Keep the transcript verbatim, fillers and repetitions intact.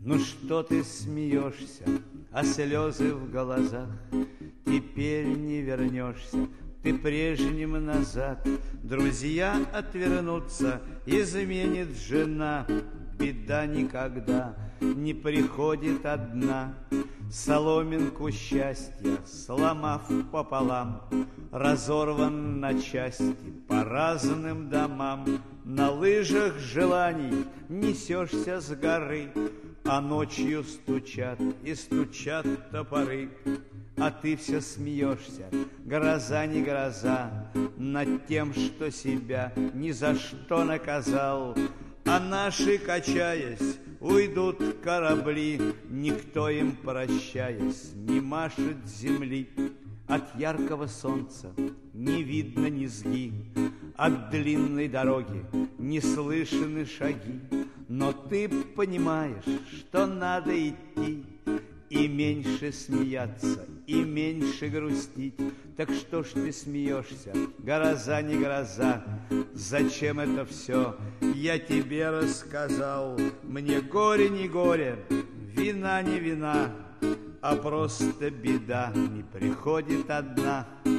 Ну что ты смеешься, а слезы в глазах? Теперь не вернешься ты прежним назад. Друзья отвернутся, изменит жена. Беда никогда не приходит одна. Соломинку счастья, сломав пополам, разорван на части по разным домам. На лыжах желаний несешься с горы, а ночью стучат и стучат топоры. А ты все смеешься, гроза не гроза, над тем, что себя ни за что наказал. А наши, качаясь, уйдут корабли, никто им, прощаясь, не машет земли. От яркого солнца не видно низги, от длинной дороги не слышны шаги. Но ты понимаешь, что надо идти, и меньше смеяться, и меньше грустить. Так что ж ты смеешься, гроза не гроза? Зачем это все я тебе рассказал? Мне горе не горе, вина не вина, а просто беда не приходит одна.